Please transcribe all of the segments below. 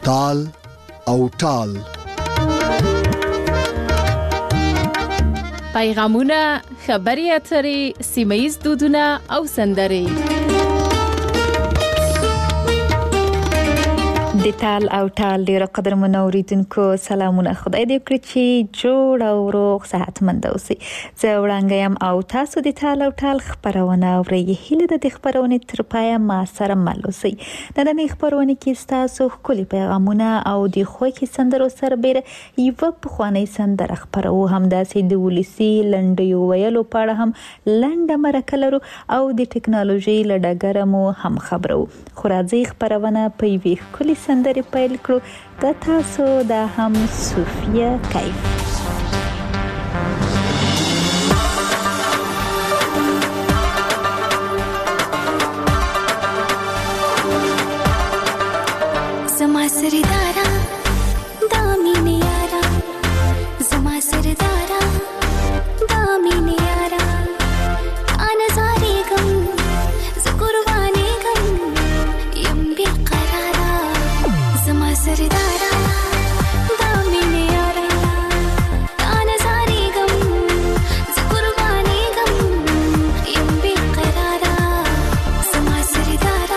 تال او ټال. پیغامونه، خبري اترې، سیمه‌ییز دودونه او سندرې. د تال او ټال ډیره قدرمنو اوریدونکو سلامونه. خدای دې وکړي چې جوړ او روغ صحتمند اوسئ. زه وړاندې يم او تاسو د تال او ټال خبرونه اورئ. هیله ده د خبرونې تر پایه ما سره مل اوسئ. نن د خبرونې کې تاسو خولي پیغامونه او د خوږی سندرو سربېره یو پخوانی سندره خبرو، همداسې د ولسی لنډیو ویلو په اړه هم لنډه مرکه لرو او د ټکنالوژي له ډګره مو هم خبرو. خو راځي خبرونه په یوې خولي سندرې پیل کړو. د تاسو د هم صوفیا کیف. زما سردارا دامین یارا، زما سردارا دامین یارا، انا زاری گم زقربانی گم یم بیقرارا. زما سردارا دامین یارا، انا زاری گم زقربانی گم یم بیقرارا. زما سردارا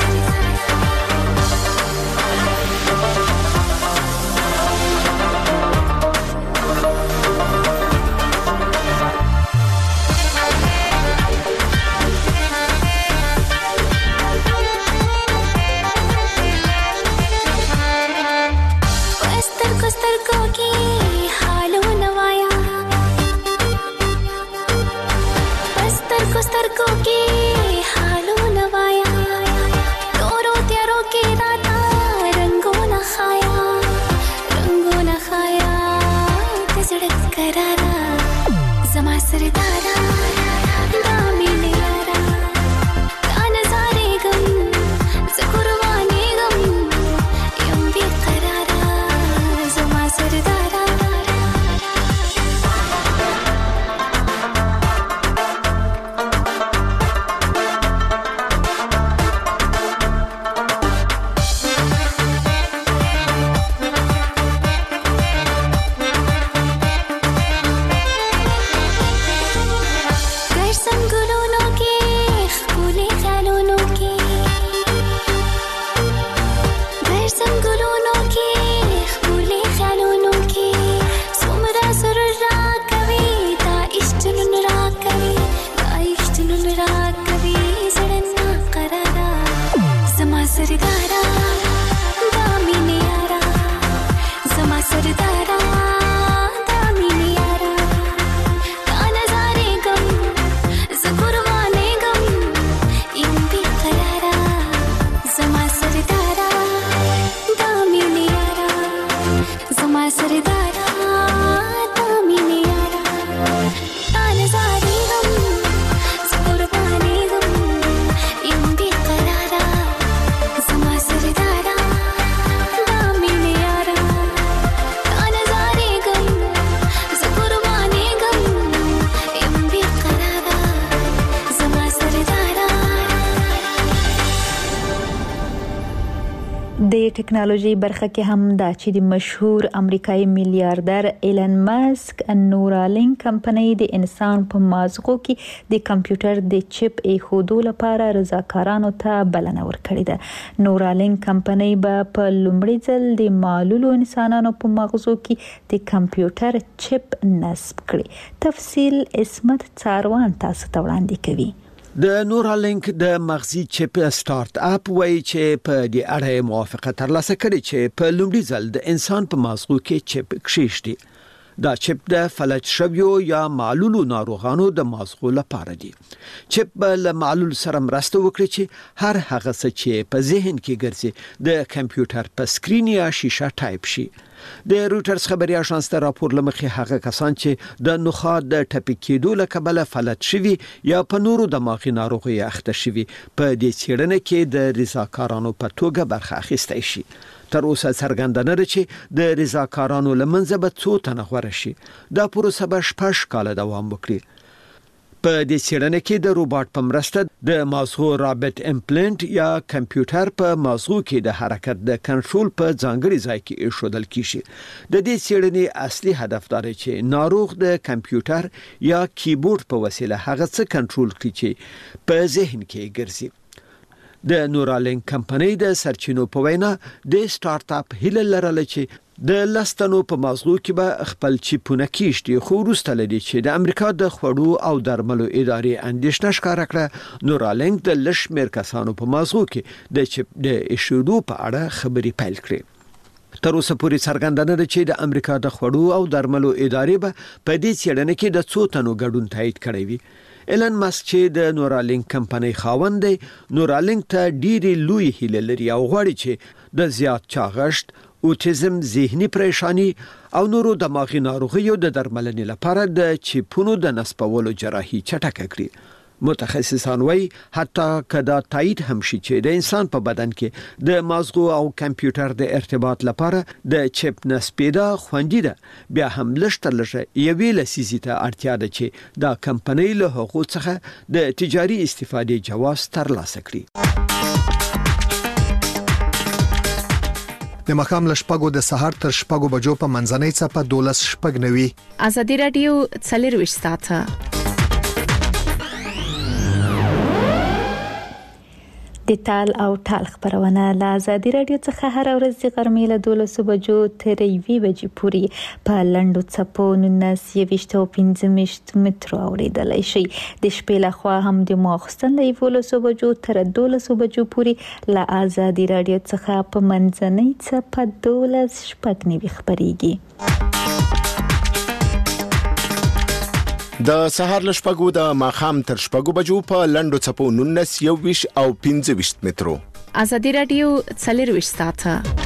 د ټکنالوژي برخه کې هم دا چې د مشهور امریکایي میلیاردر ایلن ماسک نورالینک کمپنۍ د انسان په مازغو کې د کمپیوټر د چپ ایښودو لپاره رضاکارانو ته بلنه ورکړې ده. نورالینک کمپنۍ به په لومړي ځل د معلولو انسانانو په مغزو کې د کمپیوټر چپ نصب کړي. تفصیل اسمت څاروان تاسو ته وړاندې کوي. د نورالینک د مغزي چپ سٹارټ اپ وایي چې په دې اړه موافقه ترلاسه کړې چې په لومړي ځل د انسان په مغزو کې چپ کښېږدي. دا چپ د فلج شویو یا معلولو ناروغانو د مغزو لپاره دی. چپ به له معلول سره مرسته وکړي چې هر هغه څه چې په ذهن کې ګرځي د کمپیوټر په سکرین یا شیشه ټایپ شي. د روټرز خبري اژانس ته راپور لمخې هغه کسان چې د نخاع د ټپي کېدو له کبله فلج شوي یا په نورو دماغي ناروغیو اخته شوي په دې څېړنه کې د رضاکارانو په توګه برخه اخیستی شي. تر اوسه څرګنده نه ده چې د رضاکارانو له منځه به څو تنه غوره شي. دا پروسه به 6 کاله دوام وکړي. په دې څېړنه کې د روباټ په مرسته د مازغو رابط امپلانت یا کمپیوټر په مازغو کې د حرکت د کنټرول په ځانګړي ځای کې ایښودل کیږي. د دې څېړنې اصلي هدف دا دی چې ناروغ د کمپیوټر یا کیبورډ په وسیله هغه څه کنټرول کړي چې په ذهن کې ګرځي. د نورالینک کمپنۍ د سرچینو په وینا د سٹارټ اپ هیله لرله چې د لستنو په مازغو کې به خپل چیپونه کیشتي، خو وروسته لدی چې د امریکا د خوړو او درملو ادارې اندېښنه ښکاره کړه نورالینک د لشمیر کسانو په مازغو کې د چیپ د ایښودو په اړه خبري پیل کړې. تر اوسه پورې څرګنده ده چې د امریکا د خوړو او درملو ادارې به په دې څېړنه کې د څو تنو ګډون تایید کړی وي. ایلن ماسک چې د نورالینک کمپنۍ خاوند دی، نورالینک ته ډېری لوی هیله لري او غواړي چې د زیات چاغښت، اوټیزم، ذهني پریشانی او نورو دماغي ناروغیو د درملنې لپاره د چیپونو د نصبولو جراحي چټکه کړي. متخصصان وایي حتی کدا تایید هم شي چې د انسان په بدن کې د مازغو او کمپیوټر د ارتباط لپاره د چیپ نصبیدا خوندي ده، بیا هم لږ یوې لسیزې ته اړتیا ده چې دا کمپنۍ له هغو څخه د تجاري استفادې جواز ترلاسه کړي. د مخام لشپګو د سحر تر شپګو بجو په منځنۍ څپه 12:09 ازادي رادیو 24 ساعته. د تال او ټال خبرونه له ازادي رادیو څخه هر ورځ د غرمې له 12 بجو تر 1 بجې پورې په لنډو څپو 19 او 15 مترو اوریدلای شي. د شپې له خوا هم د ماخستن له 11 بجو تر 12 بجو پورې له ازادي رادیو څخه په منځنۍ څپه 12:09 خبريږي. د سهار لشپګو د ماخام تر شپګو بجو په لندو چپو 19 او 15 مترو. ازادي رادیو 24 ساعته.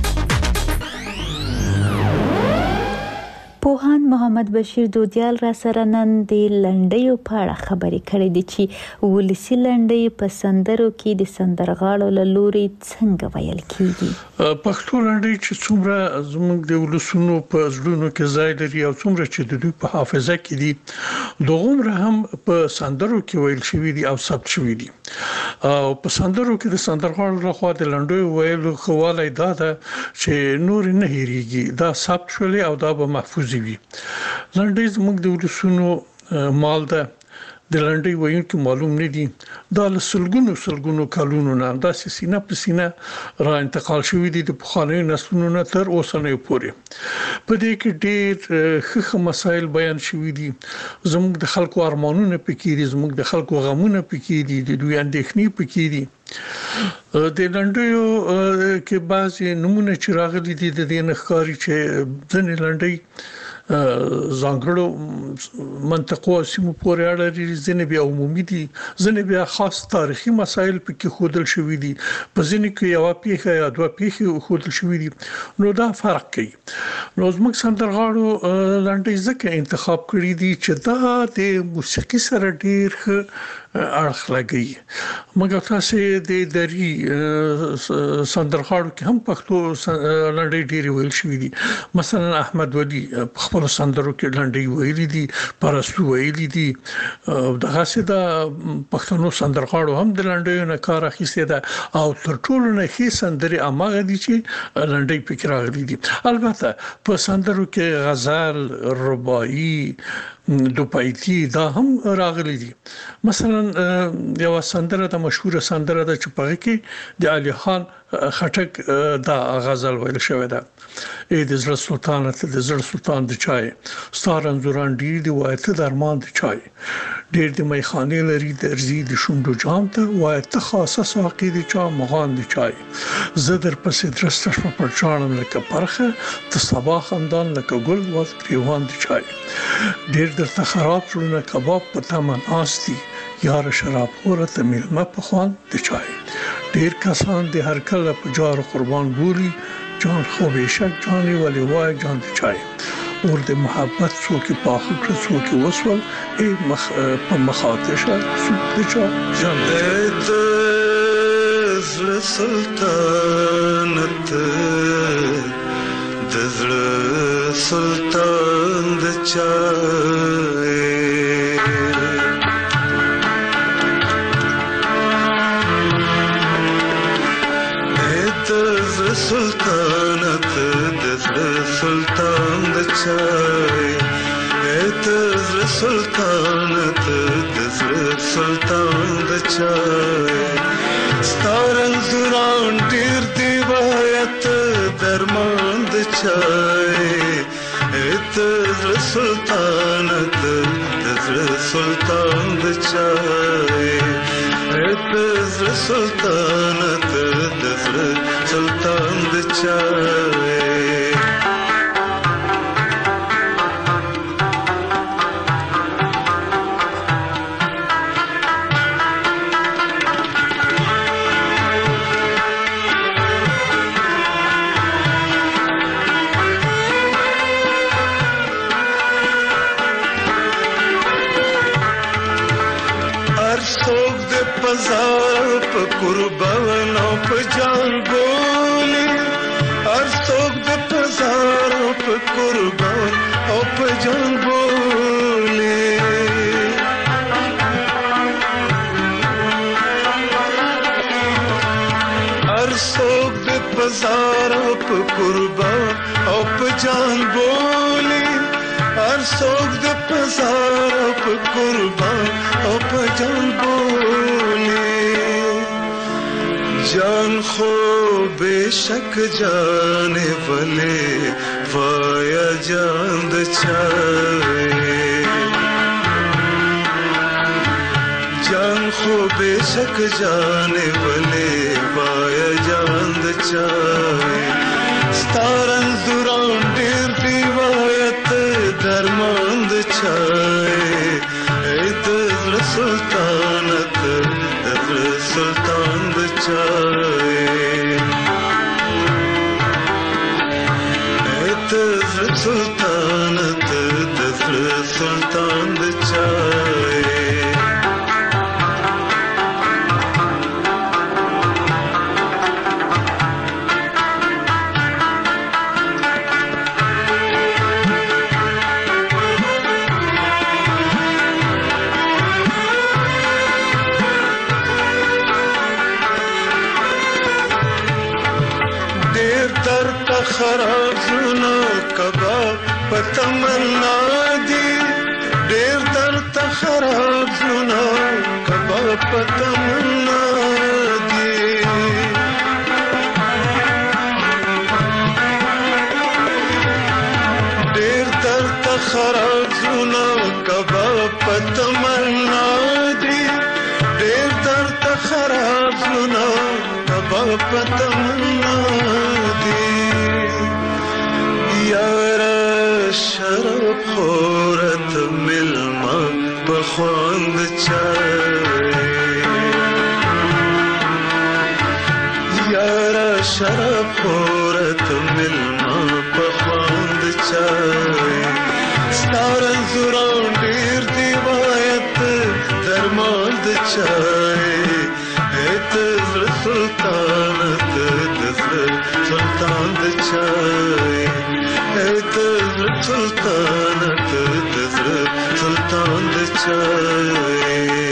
پوهان محمد بشیر دودیال را سره نن د لنډیو په اړه خبرې کړې دي چې ولسی لنډۍ په سندرو کې د سندرغاړو له لوري څنګه ویل کیږي. پښتو لنډۍ چې څومره زموږ د ولسونو په زړونو کې ځای لري او څومره چې د دوی په حافظه کې دي، دغومره هم په سندرو کې ویل شوی دي او ثبت شوی دي. او په سندرو کې د سندرغاړو لخوا د لنډیو ویلو خواله دا ده چې نور نه هېریږي، دا ثبت شولې او دا به محفوظ وي. لنډۍ زموږ د ولسونو مال ده. د لنډۍ ویونکي معلوم نه دي، دا له سلګونو کلونو نه داسې سینه په سینه را انتقال شوی دي د پخوانیو نسلونو نه تر اوسنیو پورې. په دې کې ډېر ښه مسایل بیان شوي دي. زموږ د خلکو ارمانونه پکې دي، زموږ د خلکو غمونه پکې دي، د دوی اندېښنې پکې دي. د لنډیو کې بعضې نمونه چې راغلي دي د دې نه ښکاري چې ځینې لنډۍ ځانګړو منطقو او سیمو پورې اړه لري، ځینې بیا عمومي دي، ځینې بیا خاص تاریخي مسایل پکې ښودل شوي دي، په ځینې کې یوه پیښه یا دوه پیښې ښودل شوي دي. نو دا فرق کوي. نو زموږ سندرغاړو لنډۍ ځکه انتخاب کړي دي چې دا د موسیقي سره ډېر ښه اړخ لګي. مګر تاسو د دري سندرغاړو کې هم پښتو لنډۍ ډېرې ویل شوي دي. مثلا احمد ولی په خپلو سندرو کې لنډۍ ویلي دي، پرستو ویلي دي. دغسې د پښتنو سندرغاړو هم د لنډیو نه کار اخیستی ده او تر ټولو نه ښې سندرې هماغه دي چې لنډۍ پکې راغلي دي. البته په سندرو کې غزل، رباعي، دوپایتي دا هم راغلي دي. مثلا یو سندره د مشهوره سندره ده چې په کې د علي خان خټک دا غزل ویل شوی ده: ای د زړه سلطان ته د زړه سلطان د چای، ستار انځوران ډیر دی وای ته درمان د چای، ډیر د میخانې لري درځي د شونډو جام ته وای ته خاصه ساقي د چا مغان د چای، زه در پسې درسته شم پر چاړم لکه پرخه ته صبا خندان لکه ګل واز گریوان د چای، ډیر درته خراب شونه کباب په تمن آستی یار شراب خوره ته میلمه په خوان د چای، ډیر کسان د هر کله په جار قربان بولی جان خو بشک جانی ولی وای جان د چای، اور د محبت څوک پاخه کړ څوک وسول ای په مخاطشه څوک د چا جان د زړه سلطنت د زړه سلطان د چای سلطانت د سلطان د چای زړه سلطانت د سلطان د چای ستارن زوران ډیر دی وایت درمان د چای زړه سلطانت د سلطان د چای زړه سلطانت د سلطان د چای پزار په قربان او په جان بولي هر څوک د پزار په قربان او په جان بولي هر څوک د پزار په قربان او په جان بولي هر څوک د پزار په قربان او په جان بولي جان خو بشک جان ولې وایا جان د چای جان خو بشک جان ولې وایا جان د چای ستارن زوران ډیر دی وایت درمان د چای سلطانت د سلطان د چای سلطانت د سلطان د چای خراب زونه کباب پتمنا دی ډیر درد خراب زونه کباب پتمنا دی ډیر درد خراب زونه کباب پتمنا دی ډیر درد خراب زونه کباب پتمنا دی یارا شراب خورت ملما بخواند چای یارا شراب خورت ملما بخواند چای ستارن زوران ډیر دی وایت درمان د چای زړه سلطانت د سلطان د چای سلطانت د سلطان د چای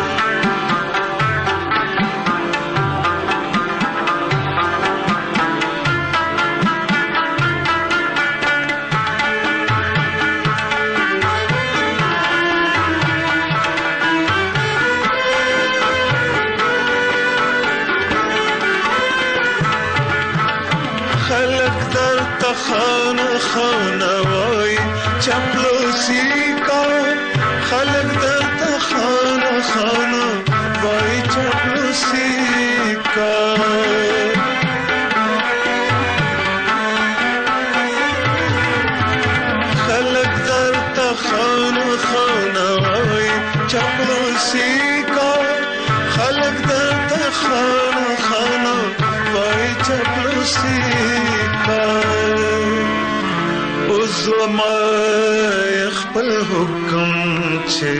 خلق در تخانه خانه وای چپلوسی کا خلق در تخانه خانه وای چپلوسی کا خلق در تخانه خانه وای چپلوسی کا خلق در تخانه خانه وای چپلوسی کا زما خپل حکم چې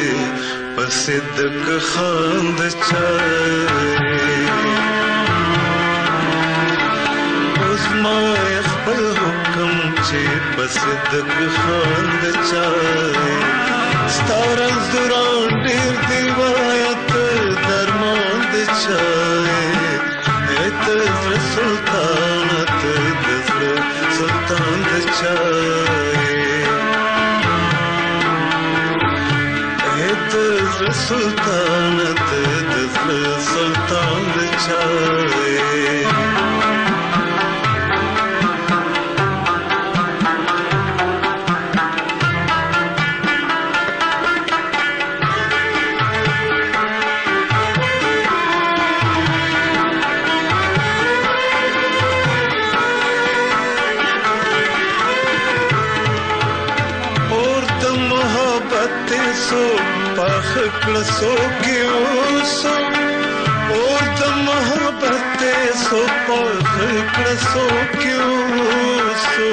پسدک خاند چای زما خپل حکم چې پسدک خاند چای ستارن زوران ډیر دی وایت درمان د چای سلطان سلطانت د سلطان چای सो क्यों सो और द मोहब्बत सो पर सो क्यों सो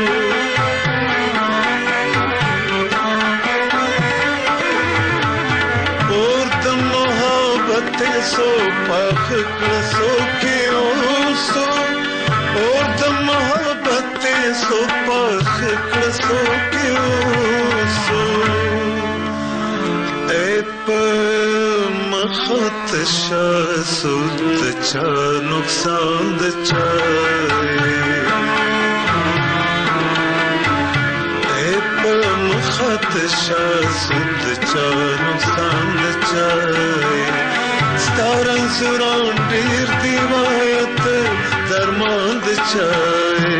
और द मोहब्बत सो पर सो क्यों सो और द मोहब्बत सो पर सो क्यों सो मखत शासुद चा नुकसान द चाय मखत शासुद चा नुकसान द चाय स्तारन सुरान डीर दिवायत दरमान द चाय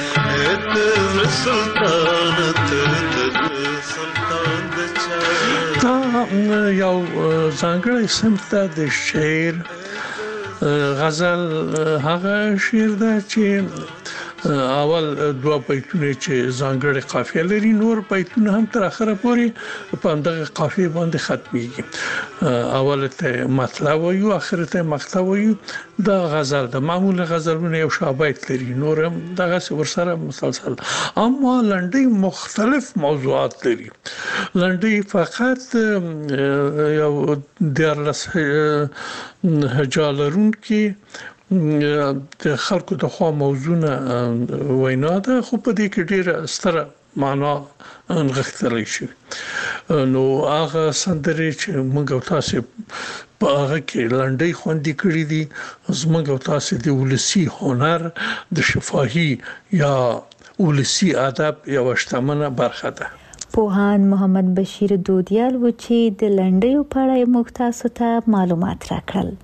सुल्तानत सुल्तान द चाय یو ځانګړی صنف ته د شعر غزل هغه شعر ده چې اول دوه بیتونه چې ځانګړی قافیه لري نور بیتونه هم تر اخره پورې په همدغه قافیه باندې ختميږي اول ته مطلب وایو اخر ته مقطع وایو دا غزل د معمول غزلونه یو شابهت لري نور هم دغه ورسره مسلسل اما لنډي مختلف موضوعات لري لنډي فقط یو دیارلس هجالرون کې د خلکو د خوا موضوعونه وینا ده خو په دې کې ډیره ستره معنا انغښتلی شي نو هغه سندرې چې موږ او تاسو په هغه کې لنډۍ خوندې کړې دي زموږ او تاسو د ولسی هنر د شفاهي یا ولسی ادب یو شتمنه برخه ده پوهان محمد بشیر دودیال و چې د لنډیو په اړه موږ تاسو ته معلومات راکړل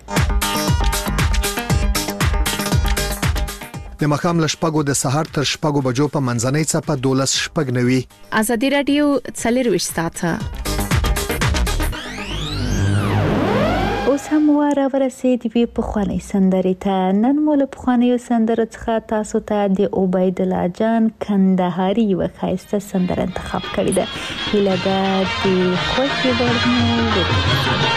د مخام لشپګو د سحر تر شپګو بجو په منځنۍ چپه 12 شپګ نوي ازادي رادیو څلرويش ساعته اوس هم ورسېد وی په خواني سندري ته نن مول په خواني سندره څخه تاسو ته د عبید الله جان کندهاري وخایسته سندره انتخاب کړی ده هله د خوشي ورنو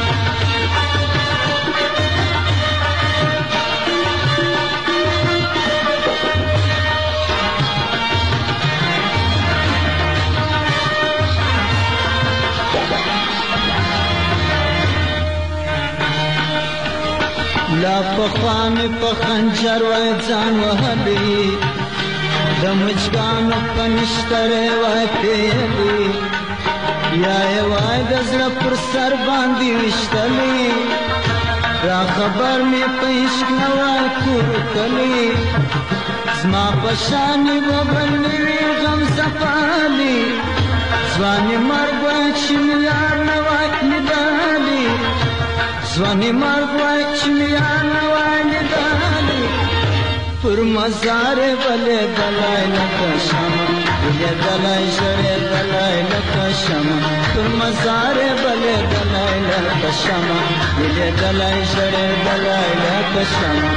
لا پخوان په خنجر و ځان وهلي د مچګانو په نشتره وای پیلي یا وای د زړه پر سر باندې وشتلي را خبر می پېښ نوای کور کلی زما پشانی وبلنی غم زفالي ځواني مرګ چې یار نوای ندالي ځواني مرګ چې یار نوای ندالي پر مزار بلې دلای لکه شمع بلې دلای شړې دلای لکه شمع پر مزار بلې دلای لکه شمع بلې دلای شړې دلای لکه شمع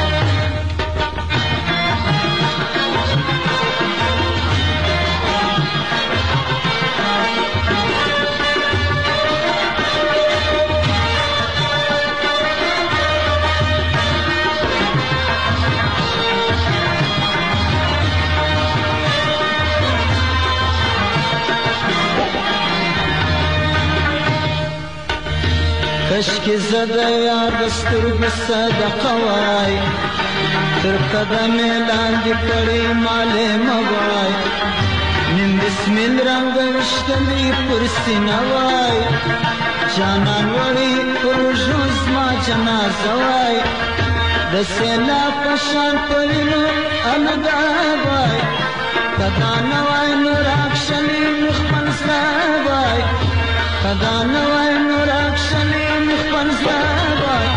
کشکی زده یار دسترگ صدقه وای تر قدم لاندې کړي مالې موای نن بسمل رنگ وشتلی پر سینه وای جانان وړي پر ژوند ما جنازه وای د سینا پشان پوینو الګا وای کدا نوای نور اکشلی مخمن وای کدا نوای نور اکشنی مخبن زلابای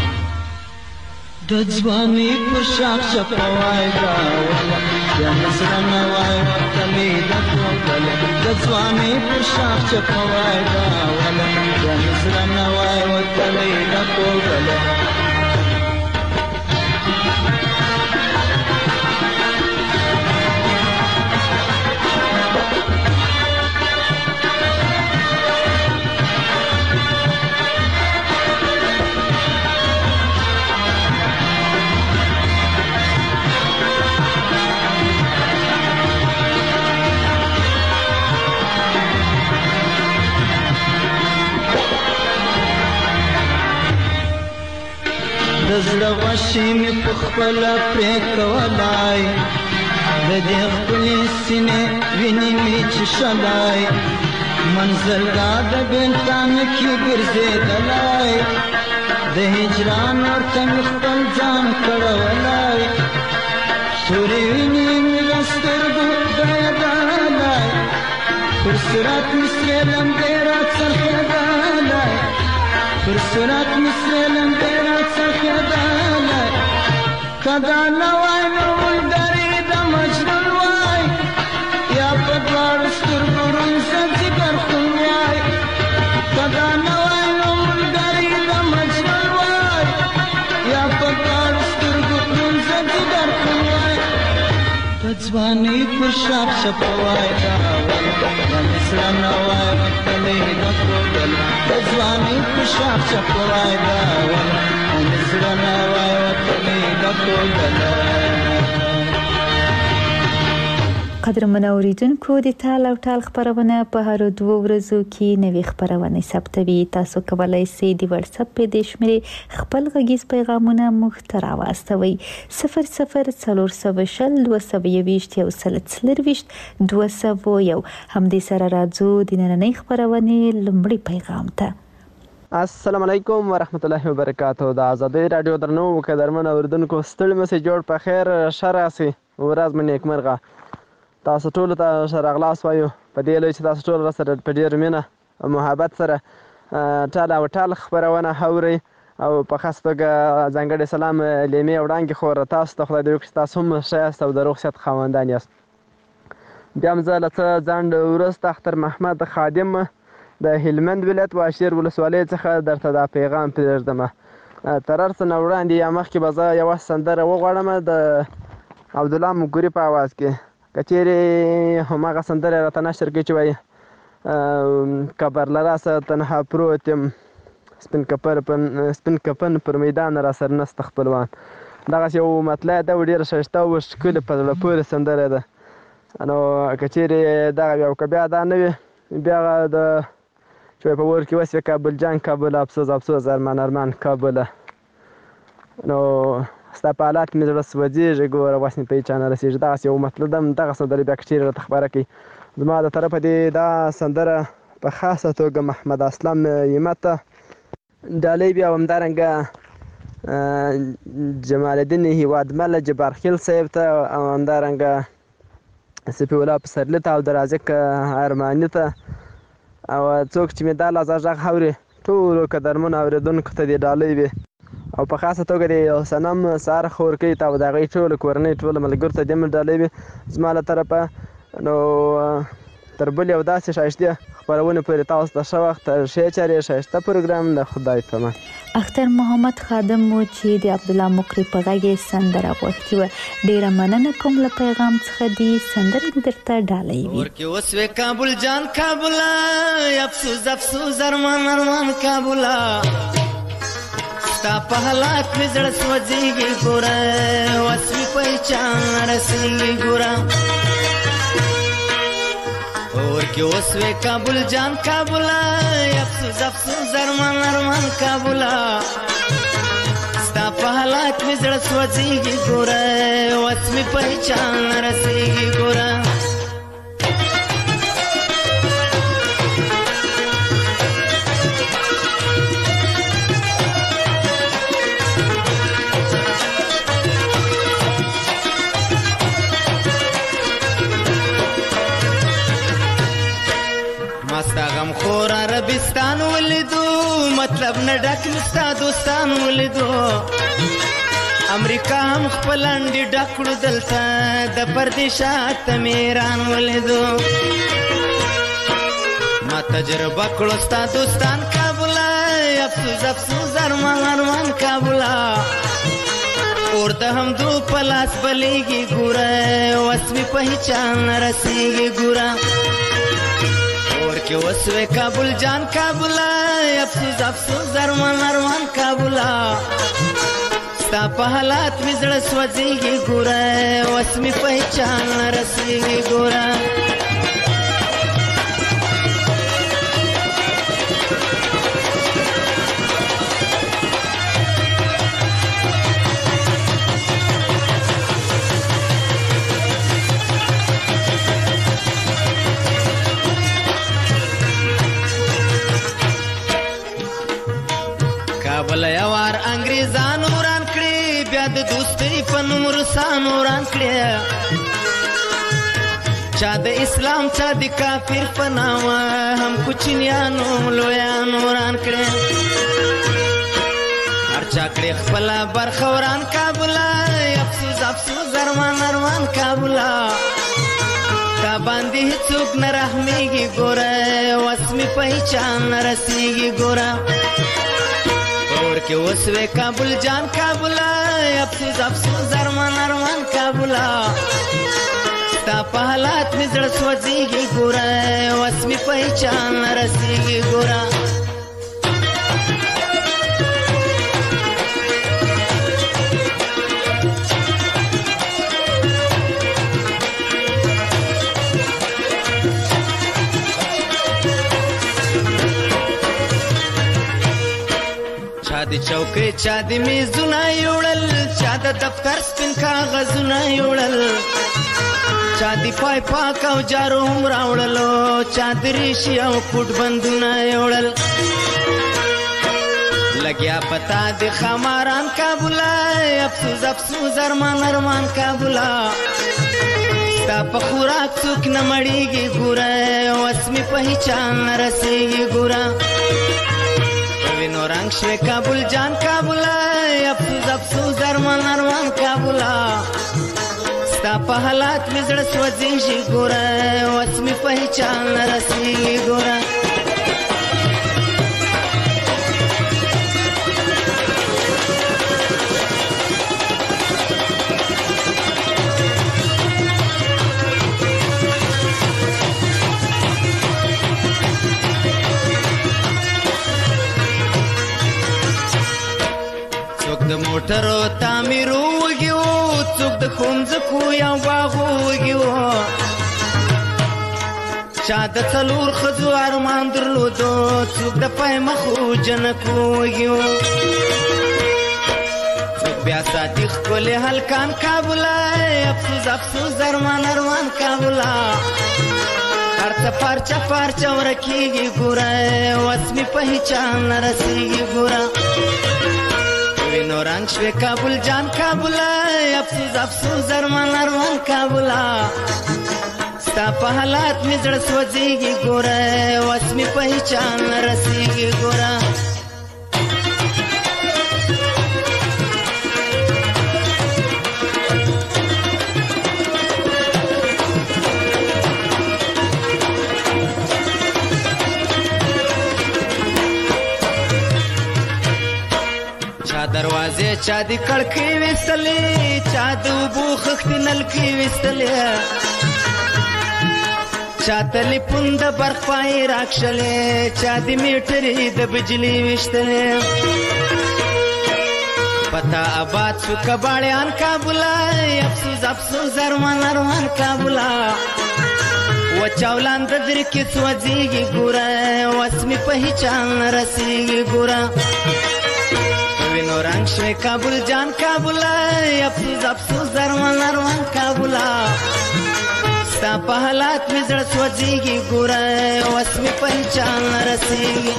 د ځواني په شاخ چپوای دا ولا یا نصر نوای وطني د کوبل د ځواني په شاخ چپوای دا ولا یا نصر نوای وطني د کوبل زړه غوښې مې په خپله پرې کولای د دې خپلې سینې وینې مې چښلای منزلګاه د بېلتان کې ګرځېدلی د هجران ورته مې خپل ځان کړولی تورې وینې مې له سترګو بهېدلی پر صراط مې سرې لمبې راڅرخېدلی پر صراط مې سرې لمبې راڅرخېدلی کدا نوای نو ملګري د مجنون وای یا په دواړو سترګو ړوند شه ځګر خون وای کدا نوای نو ملګري د مجنون وای یا په دواړو سترګو ړوند شه ځګر خون وای د ځوانۍ پر شاخ چپوای دا د مصره نوای وطنۍ د کوګل د ځوانۍ پر شاخ چپوای دا د مصره نوای وطنۍ د کوګل. قدرمن اوریدونکو د تال او ټال خبرونه په هر 2 ورځو کې نوې خبرونه ثبتوي. تاسو کولای شئ د واتس اپ په د شمیرې خپل غږیز پیغامونه مخ ته راواستوئ 0040 222 201 هم دې سره راځو د نننۍ خبرونې لومړی پیغام ته. السلام علیکم ورحمت الله وبرکاتہ. د ازادۍ رادیو درنو قدرمن اوریدونکو ستړي مې جوړ په خیر شراسي ورځ مې نیکمرغه. تاسو ټول ته شرغلاس وایو په دې لوي چې تاسو ټول سره په ډیر مینه او محبت سره ټال او ټال خبرونه اورئ او په خاص توګه ځانګړی سلام لیمې وړاندې خور تاسو ته خدای دې وکړي تاسو هم ښایسته او د روغ صحت خاوندان یاست. بیا هم زه له څه ځنډ وروسته اختر محمد خادم د هلمند ولایت واشیر ولسوالۍ څخه درته دا پیغام پرېږدم. تر هر څه نه وړاندې یا مخکې به زه یوه سندره وغواړم د عبدالله مګوري په آواز کې که چیرې هماغه سندره راته نشر کړي چې وایي کبر له راسه تنها پروت یم سپین کفن پر میدان را سر نسته خپلوان. دغسې یو مطلع ده او ډېره ښایسته او ښکلې په زړه پورې سندره ده. نو که چیرې دغه او که بیا دا نه وي بیا د چې په ور کې وسوې کابل جان کابل افسوس افسوس ارمان ارمان کابله. نو ستا په حالات مې زړه سوځېږي ګوره وس مې په هېچا نه رسېږي. دغسې یو مطلب ده دغه سندرې بیا که چیرې راته خپره کړي زما د طرفه دې دا سندره په خاصه توګه محمد اسلام همت ته ډالۍ بیا همدارنګه جمال الدین هیوادمل جبارخیل صاحب ته او همدارنګه سپي الله پسرلي ته او د رازق ارماني ته او څوک چې مې دا لازه غږ اوري ټولو قدرمنو اورېدونکو ته دې ډالۍ وي او په خاصه توګه د صنم سهار خورکۍ ته او د هغوی ټولو کورنۍ ټولو ملګرو ته دې هم ډالۍ وي زما له طرفه. نو تر بل یو داسې ښایستې خپرونې پورې تاسو ته ښه وخت ښې چارې ښایسته پروګرام د خدای په امان. اختر محمد خادم و چې د عبدالله مقری په غږ یې سندره غوښتې وه. ډېره مننه کوم له پیغام څخه دې سندره دې درته ډالۍ وي. ورکې وسوې کابل جان کابله افسوس افسوس ارمان ارمان کابله ستا په حالات مې زړه سوځېږي ګوره وس مې پهچان نه رسېږي ګوره ورکې وسوې کابل جان کابله افسوس افسوس ارمان ارمان کابله ستا په حالات مې زړه سوځېږي ګوره وس مې پهچان نه رسېږي ګوره مطلب نه ډک مستا دوستان ولیدو امریکا هم خپل انډي ډکړو دلته د پردیشات میران ولیدو ما تجربه کړو ستا دوستان کابل افسوس افسوس ارمان کابل اور د هم دو پلاس بلیږي ګوره وسمي پہچان رسیږي ګوره اور کې وسوي کابل جان کابل افسوس افسوس ارمان کابل ستا په حالات مې زړه سوځيږي ګوره وسمي پہچان رسیږي ګوره کابل یوار انګریزانو وران کړی بیا د دوستۍ په نوم روسانو وران کړی چا د اسلام چا د کافر په نامه هم کوچنیانو لویانو وران کړی هر چا کړی خپله برخه وران کابل افسوس افسوس ارمان کابل تا باندې هیڅوک نه رحمیږي ګوره وسمي پہچان نه رسیږي ګوره اور کې وسوي کابل جان کابل افسوس افسوس ارمان کابل تا په حالات مې زړه سوځيږي ګوره وسمي پہچان رسیږي ګوره چا د چوکۍ چا د میزونه یوړل چا د دفتر سپین کاغذونه یوړل چا د پای پاک او جارو هم راوړلو چا د ریشي او پټ بندونه یوړل لګیا پتا د خماران کابل افسوس افسوس ارمان کابل ستا په خوراک څوک نه مړیږي ګوره وسمي پہچان رسیږي ګوره وینو رنگ شوی کابل جان کابل افسوس افسوس ارمان کابل ستا په حالات مې زړه سوځيږي ګوره وسمي پہچان رسیږي ګوره څوک د موټرو تعمیرو وږي څوک د ښوونځکو یا باغو وږي چا د څلور ښځو ارمان درلودو څوک د پای مخو جنکو وږي څوک بیا ساتي ښکلې هلکان کابل افسوس افسوس ارمان کابل هر څه پارچه پارچه ورکېږي ګوره وسمي پہچان رسیږي ګوره وینو رنگ شوی کابل جان کابل افسوس افسوس ارمان کابل ستا په حالات مې زړه سوځيږي ګوره وسمي پہچان رسیږي ګوره دروازه چا دی کړکۍ وستلې چا د اوبو خښتې نلکې وستلې چا تلیفون د برق پای راکښلې چا د میټرې د بجلي وشتلې پتا آباد شو کباړیان کابل افسوس افسوس ارمان کابل وچاولان د درې کې سوځيږي ګوره وسمي پہچان رسیږي ګوره وینو رنگ شوی کابل جان کابل افسوس افسوس ارمان کابل ستا په حالات مې زړه سوځيږي ګوره وسمي پہچان رسیږي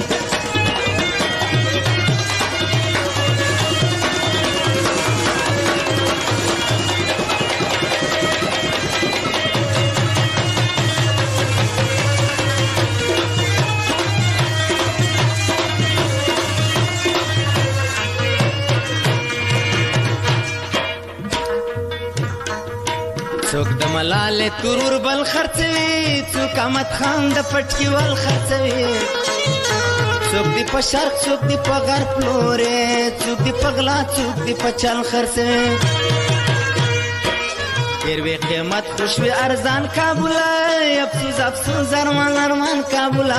څوک د ملالې ترور بل خرڅوي څوک احمد خان د پټکي ول خرڅوي څوک دی په شرق څوک دی په غرب لورې څوک دی په غلا څوک دی په چل خرڅوي پیروي قیمت خوشوي ارزان کابولا افسوس افسوس ارمان ارمان کابولا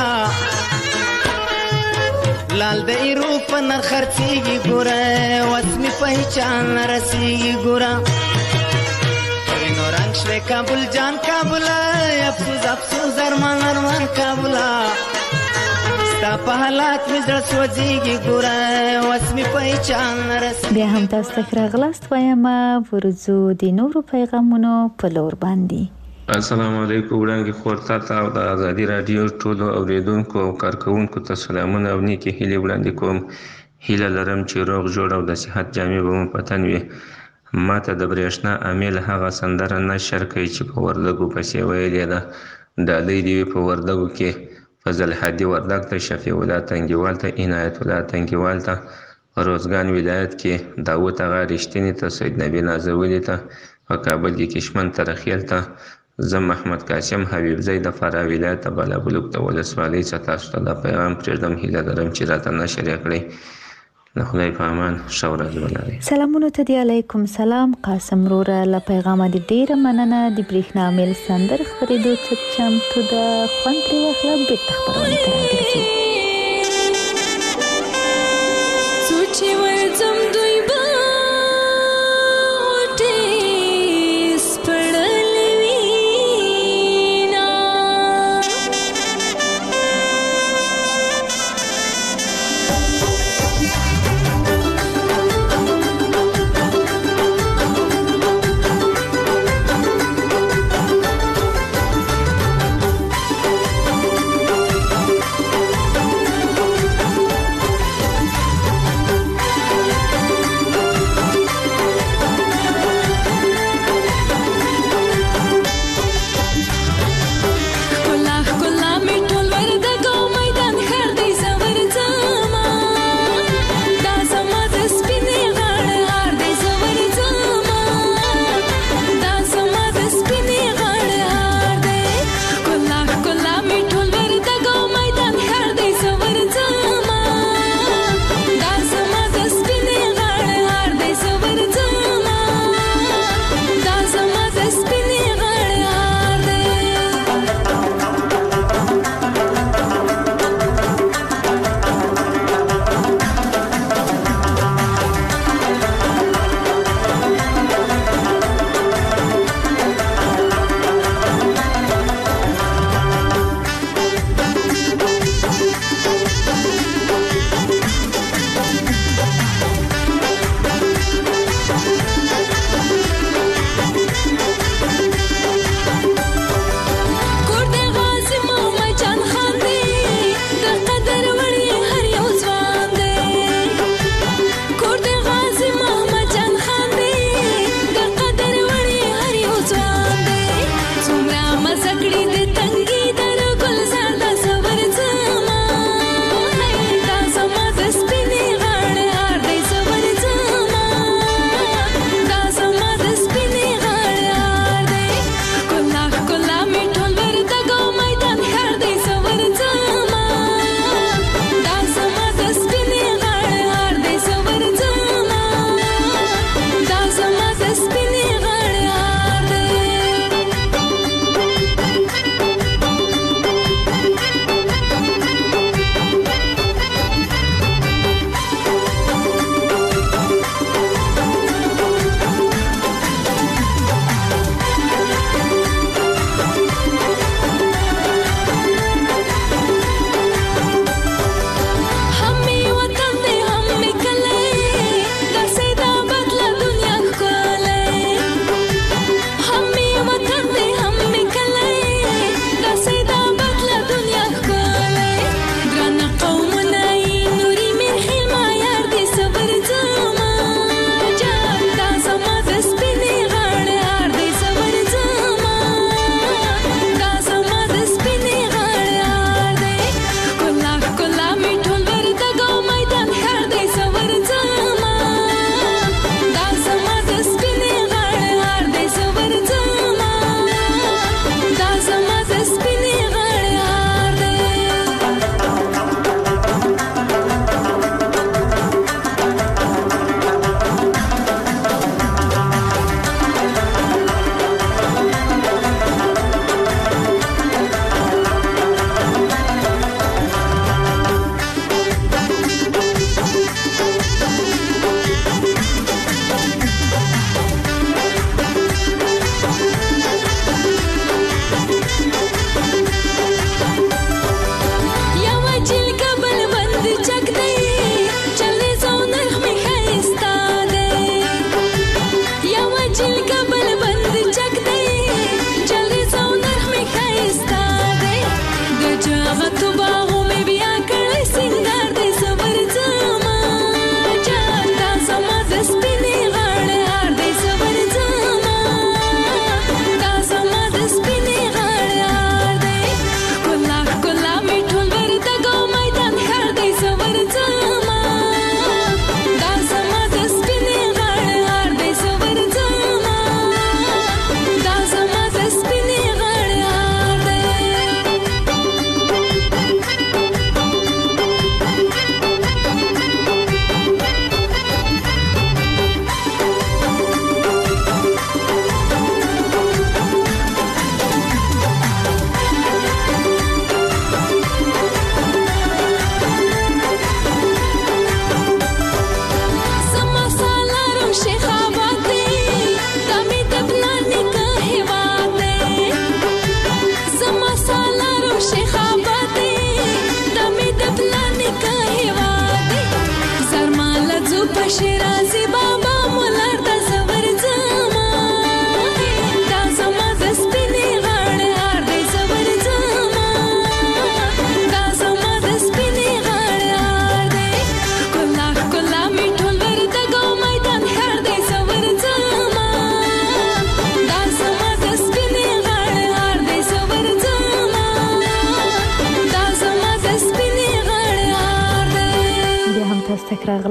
لال د ایرو په نر خرڅيږي ګوره وسمي په چان رسيږي ګوره وینو رنگ شوي کابل جان کابولا افسوس افسوس ارمان ارمان کابولا ستا په حالات مې زړه سوځيږي ګوره وسمي په چان رسيږي. بیا هم تاسو ته راغلاست وایم ورځو د نورو پیغامونو په لور باندې. السلام علیکم وړاندې خورتا ته او د ازادي رادیو ټولو اوریدونکو او کارکونکو ته سلامونه او نیکی هیلې وړاندې کوم. هیله لرم چې روغ جوړ او د صحت جامې به مو په تن وي. ما ته د برېښنا امیل هغه سندره نشر کوي چې په وردګو پسې ویلې ده. ډالۍ دې وي په وردګو کې فضل حدي وردګ ته شفیع الله تنګیوال ته عنایت الله تنګیوال ته روزګان ولایت کې داوود اغا رښتینی ته سید نبی نازولی ته په کابل کې کشمن ترخیل ته زه محمد قاسم حبیب زی د فراه ولایت بالابلوک د ولسوالۍ څخه تاسو ته دا پیغام پرېږدم. هیله لرم چې راته نشر یې کړئ. د خدای په امان ښه ورځ ولرئ. سلامونه ته دی. علیکم سلام قاسم وروره له پیغامه دې ډېره مننه. د برېښنا میل سندر خپرېدو ته چمتو ده. خوند ترې واخله بېرته خپرونې ته راګرځو. څو چې ورځم دوی به غوټې سپړلې وینا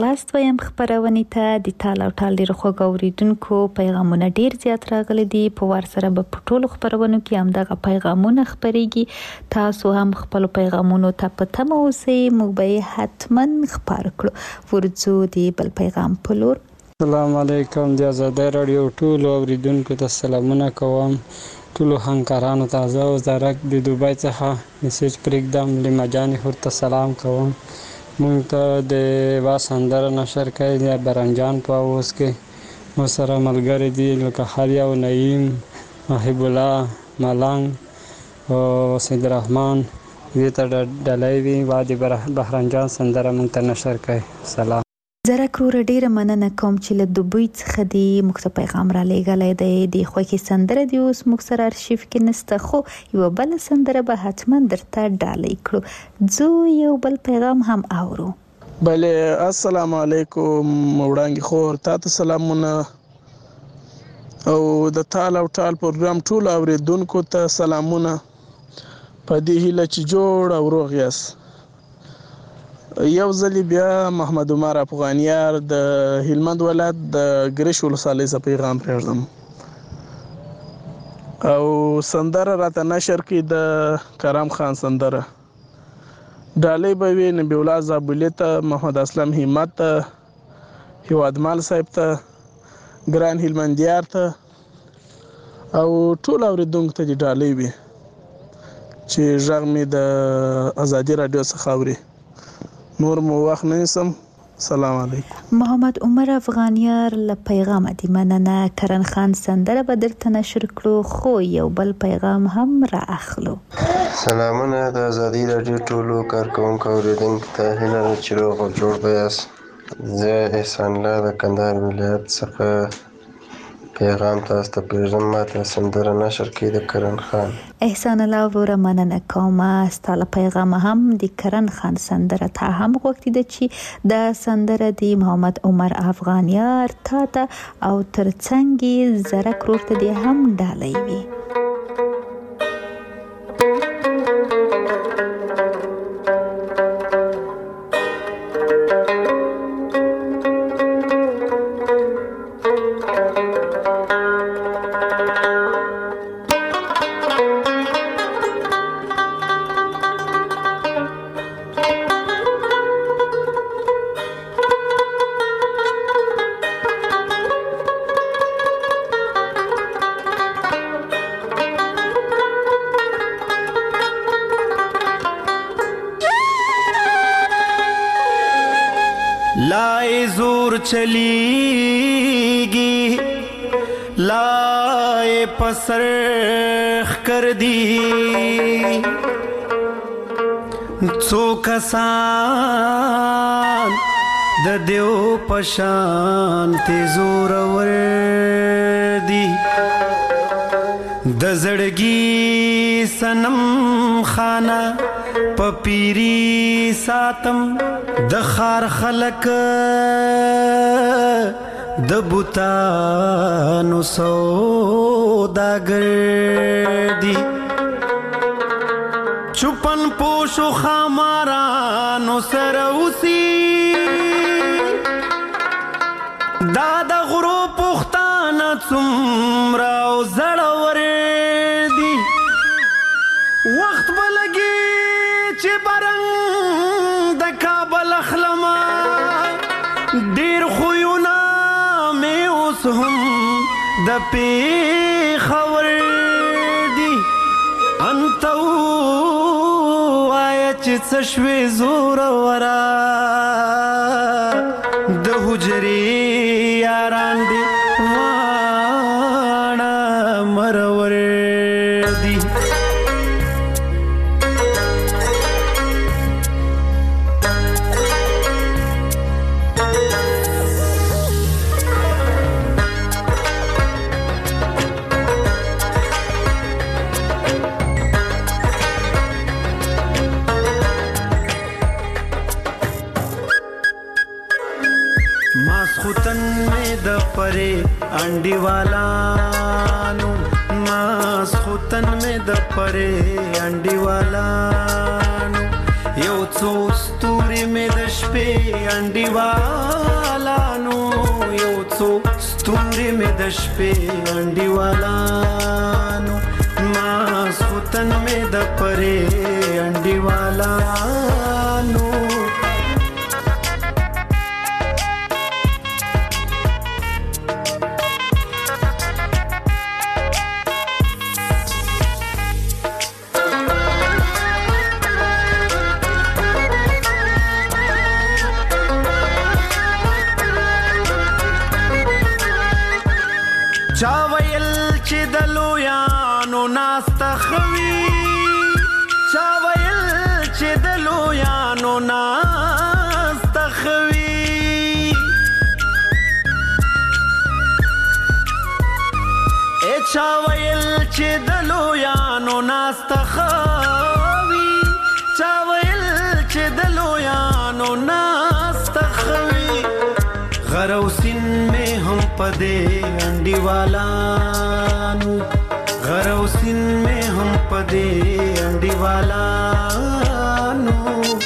راغلاست ویم خبرونې ته د تال او ټال ډېر خوږ اوریدونکو پیغامونه ډېر زیات راغلي دي په ور سره به په ټولو خبرونو کې همدغه پیغامونه خپرېږي تاسو هم خپل پیغامونو ته په تمه اوسئ موږ به حتما خبر کړو ورځو د بل پیغام په لور السلام علیکم د آزادۍ راډیو ټولو اوریدونکو ته سلامونه کوم ټولو همکارانو ته زه وزارت د دوبۍ څخه میسج پرېږدم لیما جانې خور ته سلام کوم مونږ ته د یوه سندره نشر کوي د برنجان په اوس کې مو سره ملګري دي لکه خالیا او نعیم محب الله ملنګ او سید رحمان دې ته ډالۍ وي وا د بهرنجان سندره مونږ ته نشر کوي سلام زره کروره ډیره مننه کوم چې له دوبۍ څخه دی موږ ته پیغام را لېږلی دی د خوښې سندره دی اوس موږ سره ارشیف کې نسته خو یوه بله سندره به حتما درته ډالۍ کړو ځو یو بل پیغام هم اورو بله السلام علیکم وړانګې خور تا ته سلامونه او د تال او ټال پروګرام ټولو اورېدونکو ته سلامونه په دې هیله چې جوړ او روغ یاست یو ځلې بیا محمد عمر افغانیار د هلمند ولایت د ګرش ولسوالۍ څخه پیغام پرېږدم او سندره راته نشر کړي د کرم خان سندره ډالۍ به وي نبي الله زابلي ته محمد اسلم همت ته هیوادمال صاحب ته ګران هلمندیار ته او ټول اورېدونکو ته دې ډالۍ وي چې غږ مې د ازادي راډیو څخه اوري نور مو وخت نه نیسم سلام علیکم محمد عمر افغانیار له پیغام دی مننه کرن خان سندره به درته نشر کړو خو یو بل پیغام هم را اخلو سلامونه د ازادي راډیو ټولو کارکوونکو اوریدونکو ته هیله ده چې روغ او جوړ به یاست زه احسان الله د کندهار ولایت څخه پیغام تاسو ته پرېږدم ماته سندره نشر کړي د کرن خان احسان الله وروره مننه کوم ستا له پیغام هم د کرن خان سندره تا هم غوښتي ده چې دا سندره د محمد عمر افغانیار تا ته او ترڅنګ یې زره کرور ته دې هم ډالۍ وي لائے زور چلیگی لائے پسرخ کر دی څو کسان د دیو پشان تی زور ور دی د زړګي سنم خانه پپیری ساتم د خار خلق د بوتانو سوداګر دی چوپن پوشو خامارانو سره اوسي دا د غرو پختانه څومره او زړور دی وخت بلګي چې برنګ د کابل اخلما ډیر خوونه مې اوس هم د پیښور دی انت وایه چې څه شوې زورورا د حجرې یاران دي واړه مرور دی پرے انڈی والانو ماس خوتن میں د پرے انڈی والانو یو څو ستوري مې د شپې انډیوالانو یو څو ستوري مې د شپې انډیوالانو ماسختن مې د پرې انډیوالانو چا ویل چې د لویانو ناسته خوي چا ویل چې د لویانو ناسته خوي چا ویل چې د لویانو ناسته خوي چا ویل چې د لویانو ناسته خوي غروسین میں ہم پدے انڈیوالانو غروسین میں ہم پدے انڈیوالانو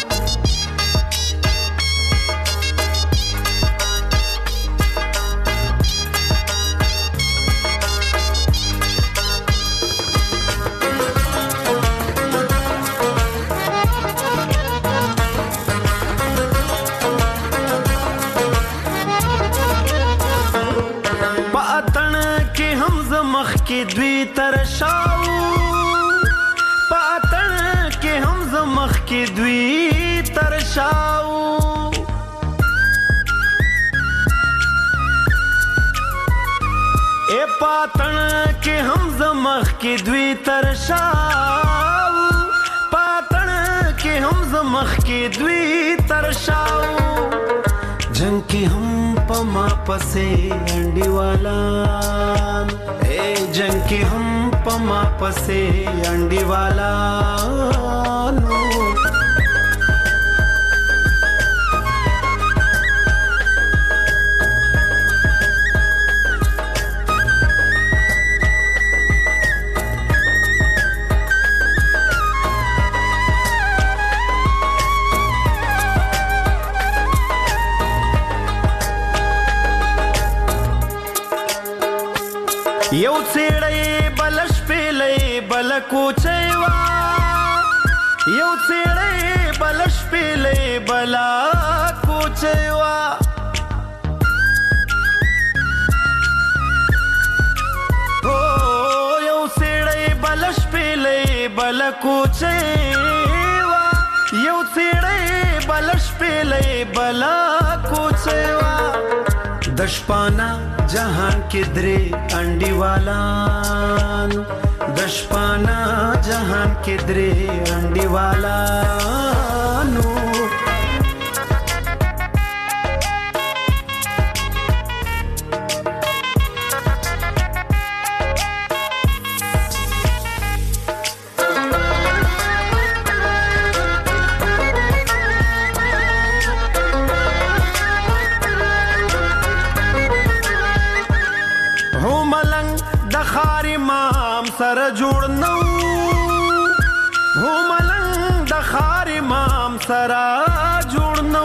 کې دوی ترشاو پاتن کې هم زمخ کې دوی ترشاو اے پاتن کې هم زمخ کې دوی ترشاو پاتن کې هم زمخ کې دوی ترشاو جنگ کې هم پما پسې انډیوالان جنگ کې هم پما پسې انډیوالانو یو څېړی بلش پیلې بل کوچېوا یو څېړی بلش پیلې بل کوچېوا او یو څېړی بلش پیلې بل کوچېوا یو څېړی بلش پیلې بل کوچېوا دشپانا جهان کې درې انډیوالانو دشپانا جهان کې درې انډیوالانو سره جوړ نو هو ملنګ د خار امام سره جوړ نو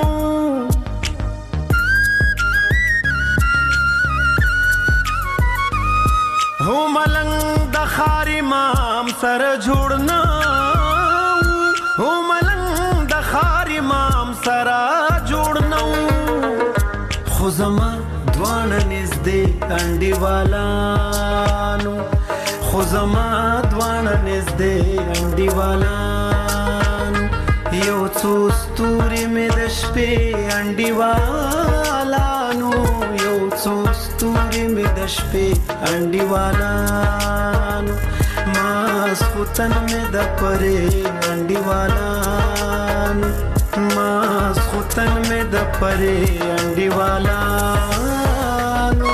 هو ملنګ د خار امام سره جوړ نو هو ملنګ د خار امام سره جوړ نو خو زما دوانه نږدې انډیوالانو خو زما دوانه نږدې انډیوالانو یو څو ستوري مې د شپې انډیوالانو یو څو ستوري مې د شپې انډیوالانو ماسختن مې د پرې انډیوالانو ماسختن مې د پرې انډیوالانو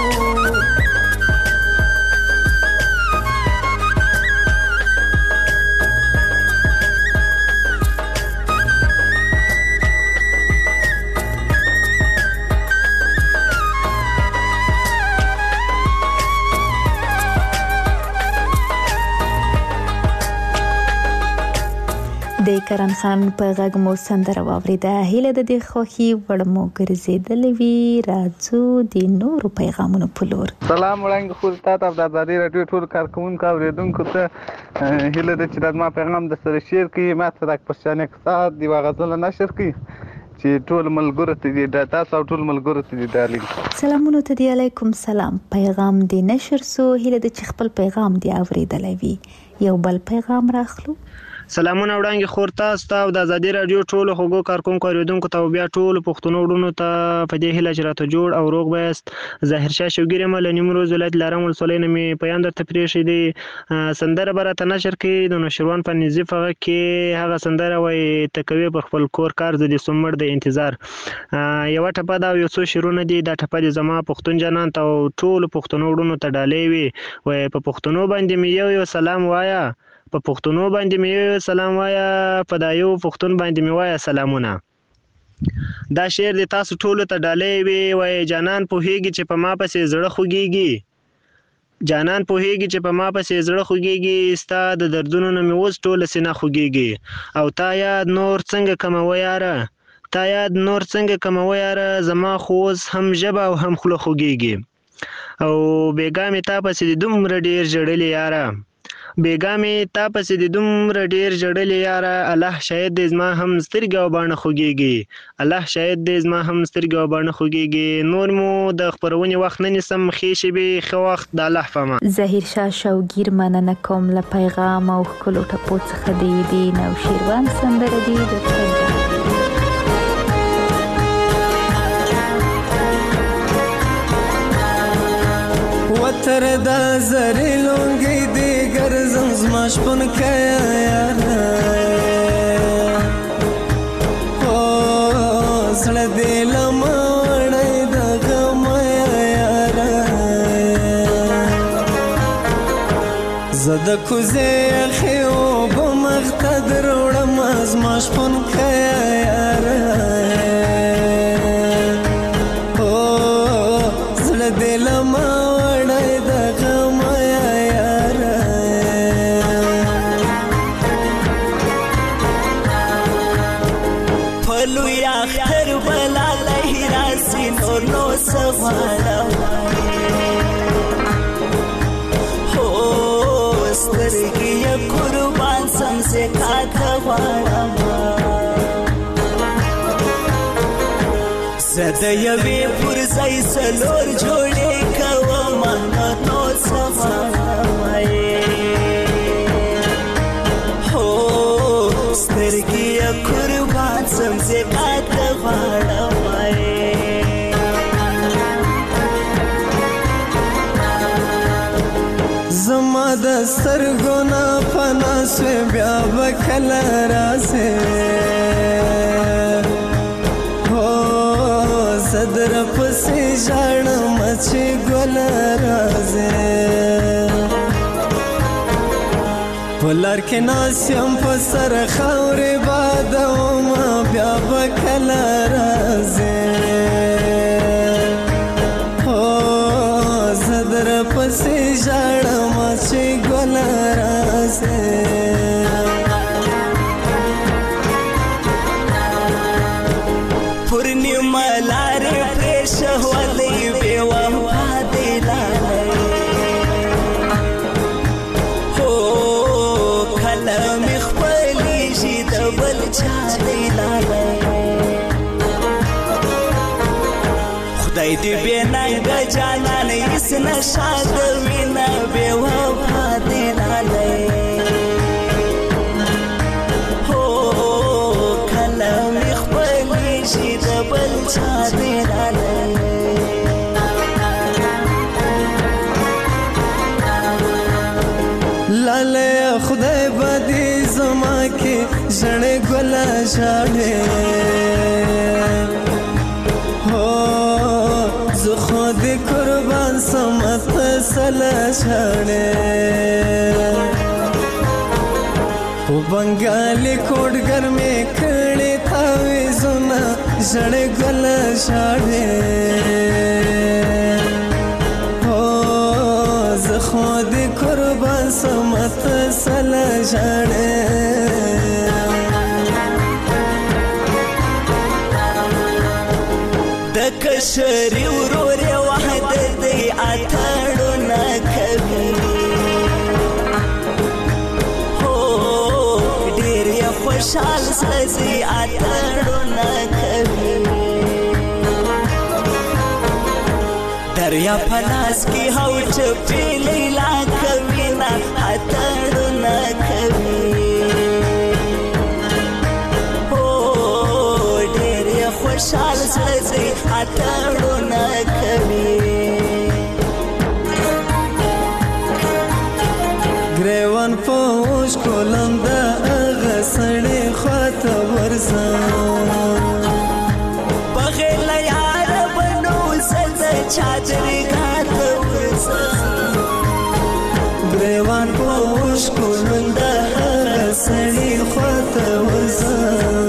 د کرن خان په غږ مو سندره واوریده. هیله د دې خوښي وړمو ګرځېدلې وي. راځو د نورو پیغامونو په لور. سلام وړاندې خو تاسو د آزادي رادیو ټول کارکونکو اوریدونکو ته هیله ده چې د ما پیغام د سره شیر کړئ. ما ته د پښتنې اقتصاد دی واغزل نشر کړئ چې ټول ملګرو ته دې تاسو او ټول ملګرو ته دې ډالینګ سلامونه ته دی. علیکم سلام. پیغام دی نشر سو. هیله د چې خپل پیغام دی اوریدلې وي. یو بل پیغام راخلو. سلامونه وړاندې خور تاسو ته د آزادي رادیو ټولو خوږو کارکونکو اوریدونکو ته بیا ټولو پښتنو وروڼو ته په دې هیله چې راته جوړ او روغ بایست. ظاهر شاه شوګیر یم له نیمروز ولایت لارم ولسوالۍ نه مې پیغام درته پرېښی دی. سندره به راته نشر کړي د نوشیروان په نظیف هغه کې هغه سندره وایي ته کوې پر خپل کور کار زه دې سومړ د انتظار. یوه ټپه ده او یو څو شعرونه دي. دا ټپه دې زما پښتون جانان ته او ټولو پښتنو وروڼو ته ډالۍ وي. وایي په پښتنو باندې مې یو سلام وایه، په پښتنو باندې مې سلام وایا، په دا یو پښتون باندې مې وایا سلامونه. دا شعر د تاسو ټولو ته ډالۍ وي. وایي جانان پوهیږي چې په ما پسې زړه خوږیږي، جانان پوهیږي چې په ما پسې زړه خوږیږي، ستا د دردونو نه مې اوس ټوله سینه خوږیږي. او تا یاد نور څنګه کومه یاره، تا یاد نور څنګه کومه یاره، زما خو اوس هم ژبه او هم خوله خوږیږي. او بیګا مې تا پسې د دومره ډېر ژړلې یاره، بیګا مې تا پسې د دومره ډېر ژړلې یاره، الله شاید دې زما هم سترګې او باڼه خوږیږي، الله شاید دې زما هم سترګې او باڼه خوږیږي. نور مو د خپرونې وخت نه نیسم، ښې شېبې ښه وخت د الله په امان. ظاهر شاه شوګیر مننه کوم له پیغام او ښکلو ټپو څخه دی نوشیروان سندره دی د وتر دا زری لونگی دیگر زمزما شپن کیا یارا، زړه دې لمه وړی د غم یارا، زه د کوزې اخی اوبه مخ ته دروړم زما شپن کیا یارا، زړه دې لمه زد یوی پرزای سلور جوړې کوم نو سمای هو سترګې قربان سم زکات غواړم زما د سترګو نه پنا سو بیا وکړه راځه صدر پسې ژړم چې ګل راځي په لار کې ناست یم په سر خاورې بادوم بیا به کله راځي صدر پسې ژړم چې ګل راځي خدای دې بېننګه جانان هېڅ نشه د وینه بې وفا دې لالی هو کله مې خپلېږي د بل چا دې لالی لالی خدای به دې زما کې ژړې ګله ژاړې زه خو دې قربان سمت سله شاړې په بنګالي کوډګر مې کړې تاویزونه ژړې ګله ژاړې زه خو دې قربان سمت سله شاړې کشري ورور وحدت دی اتړونه کوي هو ډېر یې خوشحال سړی اتړونه کوي دریا پلاس کی هو چپی لیلا کوي نا اتړونه کوي خوشحال سړی اتړونه کوي ګریوان پوش کولم د هغه سړی خواته ورځم بغیر له یاره به نو زه د چادرګاه ته ورځم ګریوان پوش کولم د هغه سړی خواته ورځم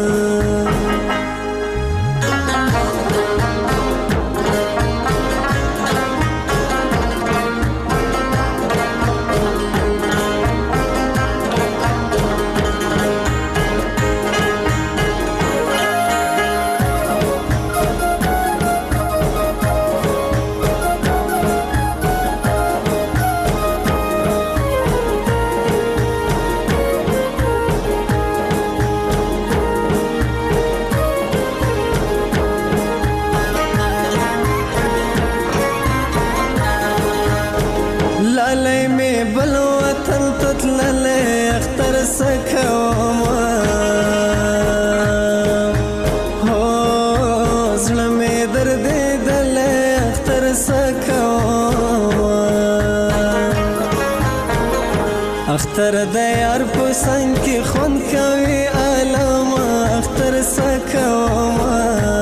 اختر د یار په څنګ کې خون کوي علامه اختر سکوما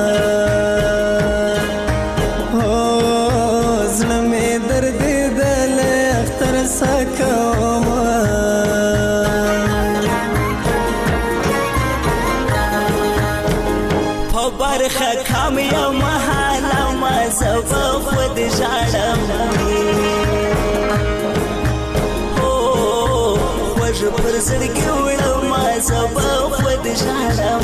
هو زړه مې درد دل اختر سکوما په برخه کام یو محاله ما زبا خود ژړم پر زړګي وړم ما زبا خود ژړم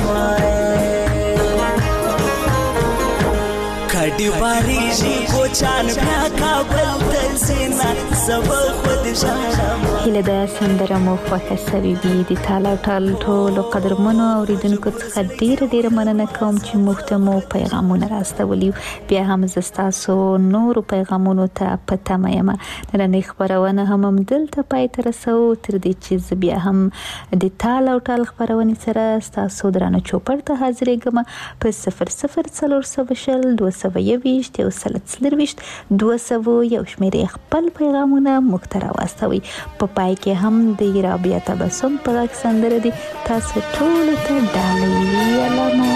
کډي باریږي کوچان بیا کابل ته ځینه زبا خود ژړم هیله ده سندره مو خوښه سوي وي د تاله ټال ټولو قدرمنو اوریدونکو څخه ډیره مننه کوم چې موږ ته مو پیغامونه راستولي بیا هم زه ستاسو نورو پیغامونو ته په تمه یم نننۍ خپرونه هم دلته پای ته رسوو تر دې چې زه بیا هم د تاله ټال خپرونې سره ستاسو درانه چوپړ ته حاضرېږم په 00422 یو شمېرې خپل پیغامونه موږ ته راواستوئ په پای کې هم د رابعه تبسم په غږ سندره دي تاسو ټولو ته ډالۍ علامه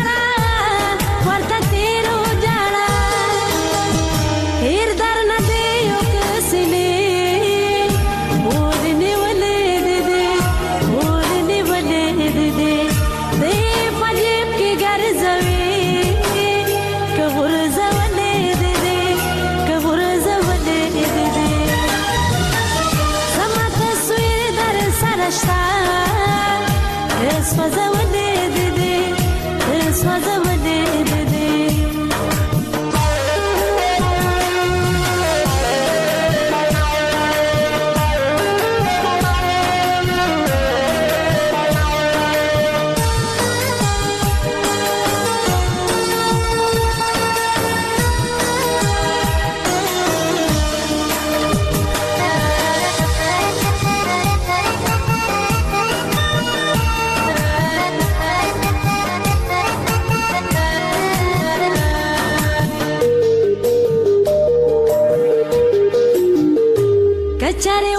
Heer dar na de कचारे